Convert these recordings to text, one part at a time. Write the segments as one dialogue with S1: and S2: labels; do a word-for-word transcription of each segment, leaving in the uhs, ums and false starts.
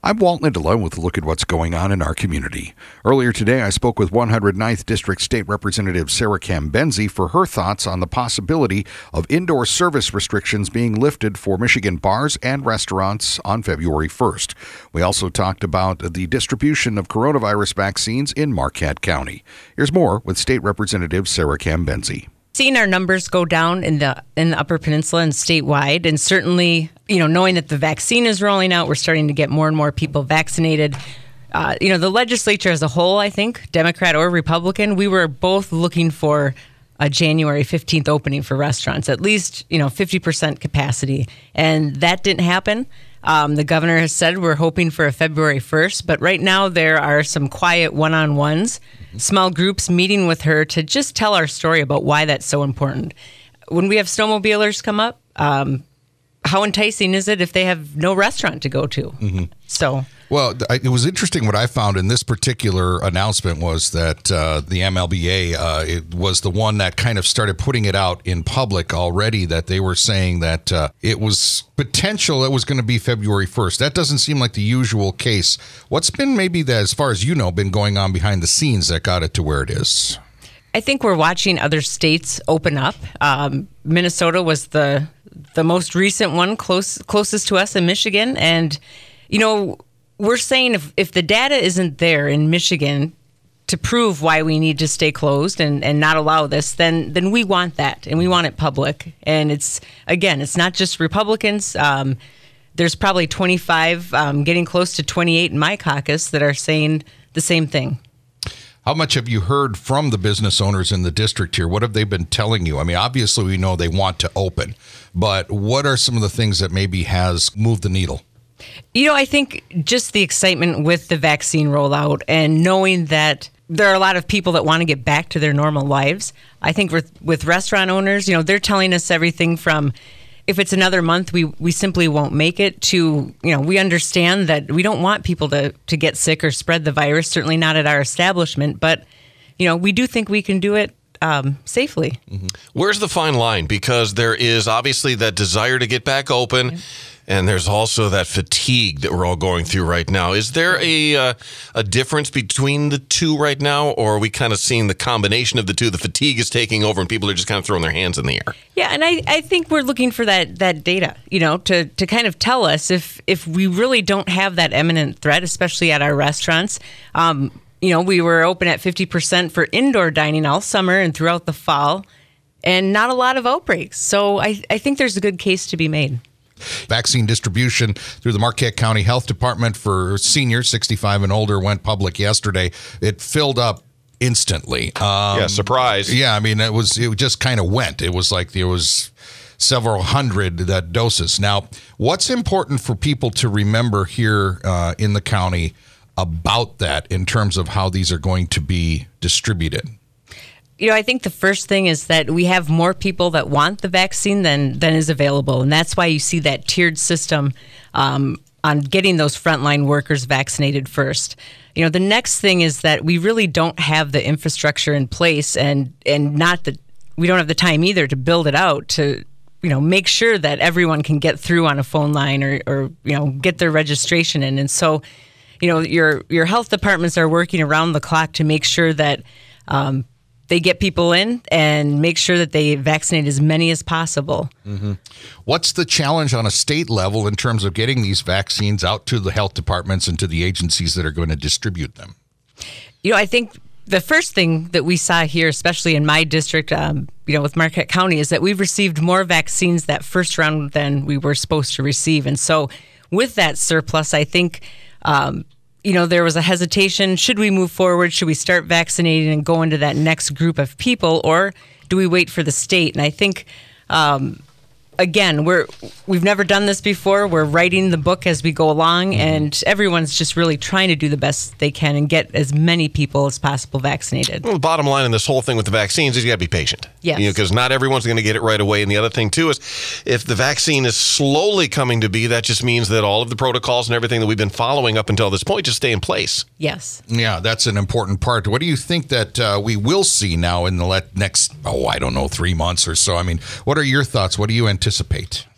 S1: I'm Walt Nidela with a look at what's going on in our community. Earlier today, I spoke with one hundred ninth District State Representative Sarah Cambenzi for her thoughts on the possibility of indoor service restrictions being lifted for Michigan bars and restaurants on February first. We also talked about the distribution of coronavirus vaccines in Marquette County. Here's more with State Representative Sarah Cambenzi.
S2: Seeing our numbers go down in the in the Upper Peninsula and statewide, and certainly, you know, knowing that the vaccine is rolling out, we're starting to get more and more people vaccinated. Uh, you know, the legislature as a whole, I think, Democrat or Republican, we were both looking for a January fifteenth opening for restaurants, at least, you know, fifty percent capacity. And that didn't happen. Um, the governor has said we're hoping for a February first, but right now there are some quiet one-on-ones, small groups meeting with her to just tell our story about why that's so important. When we have snowmobilers come up, um, how enticing is it if they have no restaurant to go to? Mm-hmm. So,
S3: well, it was interesting. What I found in this particular announcement was that uh, the M L B A uh, it was the one that kind of started putting it out in public already, that they were saying that uh, it was potential it was going to be February first. That doesn't seem like the usual case. What's been maybe, that, as far as you know, been going on behind the scenes that got it to where it is?
S2: I think we're watching other states open up. Um, Minnesota was the the most recent one, close closest to us in Michigan. And, you know, we're saying if, if the data isn't there in Michigan to prove why we need to stay closed and, and not allow this, then then we want that, and we want it public. And it's, again, it's not just Republicans. Um, there's probably twenty-five, um, getting close to twenty-eight in my caucus that are saying the same thing.
S3: How much have you heard from the business owners in the district here? What have they been telling you? I mean, obviously we know they want to open, but what are some of the things that maybe has moved the needle?
S2: You know, I think just the excitement with the vaccine rollout and knowing that there are a lot of people that want to get back to their normal lives. I think with, with restaurant owners, you know, they're telling us everything from, if it's another month, we, we simply won't make it, to, you know, we understand that we don't want people to, to get sick or spread the virus, certainly not at our establishment. But, you know, we do think we can do it um, safely.
S4: Mm-hmm. Where's the fine line? Because there is obviously that desire to get back open. Yeah. And there's also that fatigue that we're all going through right now. Is there a uh, a difference between the two right now, or are we kind of seeing the combination of the two? The fatigue is taking over and people are just kind of throwing their hands in the air.
S2: Yeah, and I, I think we're looking for that that data, you know, to, to kind of tell us if, if we really don't have that imminent threat, especially at our restaurants. Um, you know, we were open at fifty percent for indoor dining all summer and throughout the fall, and not a lot of outbreaks. So I, I think there's a good case to be made.
S3: Vaccine distribution through the Marquette County Health Department for seniors sixty-five and older went public yesterday. It filled up instantly. Um,
S4: yeah, surprise.
S3: Yeah, I mean, it was it just kind of went. It was like there was several hundred that doses. Now, what's important for people to remember here uh, in the county about that in terms of how these are going to be distributed?
S2: You know, I think the first thing is that we have more people that want the vaccine than, than is available. And that's why you see that tiered system um, on getting those frontline workers vaccinated first. You know, the next thing is that we really don't have the infrastructure in place, and, and not that we don't have the time either to build it out to, you know, make sure that everyone can get through on a phone line or, or you know, get their registration in. And so, you know, your, your health departments are working around the clock to make sure that um, they get people in and make sure that they vaccinate as many as possible.
S3: Mm-hmm. What's the challenge on a state level in terms of getting these vaccines out to the health departments and to the agencies that are going to distribute them?
S2: You know, I think the first thing that we saw here, especially in my district, um, you know, with Marquette County, is that we've received more vaccines that first round than we were supposed to receive. And so with that surplus, I think, um, you know, there was a hesitation. Should we move forward? Should we start vaccinating and go into that next group of people, or do we wait for the state? And I think, um, again, we're we've never done this before. We're writing the book as we go along, mm-hmm. and everyone's just really trying to do the best they can and get as many people as possible vaccinated.
S4: Well, the bottom line in this whole thing with the vaccines is you got to be patient.
S2: Yes.
S4: You know, because not everyone's going to get it right away. And the other thing, too, is if the vaccine is slowly coming to be, that just means that all of the protocols and everything that we've been following up until this point just stay in place.
S2: Yes.
S3: Yeah, that's an important part. What do you think that uh, we will see now in the next, oh, I don't know, three months or so? I mean, what are your thoughts? What do you anticipate?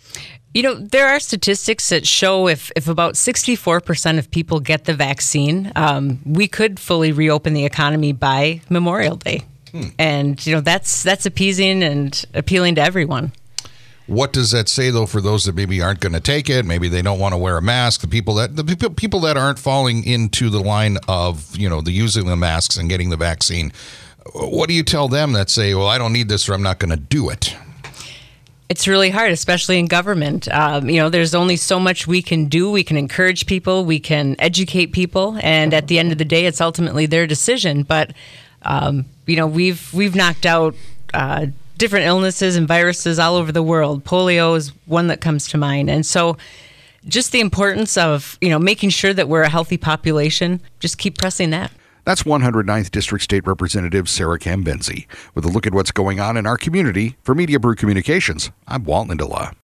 S2: You know, there are statistics that show if, if about sixty-four percent of people get the vaccine, um, we could fully reopen the economy by Memorial Day. Hmm. And, you know, that's that's appeasing and appealing to everyone.
S3: What does that say, though, for those that maybe aren't going to take it? Maybe they don't want to wear a mask. The people that the people people that aren't falling into the line of, you know, the using the masks and getting the vaccine. What do you tell them that say, well, I don't need this or I'm not going to do it?
S2: It's really hard, especially in government. Um, you know, there's only so much we can do. We can encourage people, we can educate people, and at the end of the day, it's ultimately their decision. But um, you know, we've we've knocked out uh, different illnesses and viruses all over the world. Polio is one that comes to mind, and so just the importance of you know making sure that we're a healthy population. Just keep pressing that.
S1: That's one hundred ninth District State Representative Sarah Cambenzi with a look at what's going on in our community. For Media Brew Communications, I'm Walt Lindela.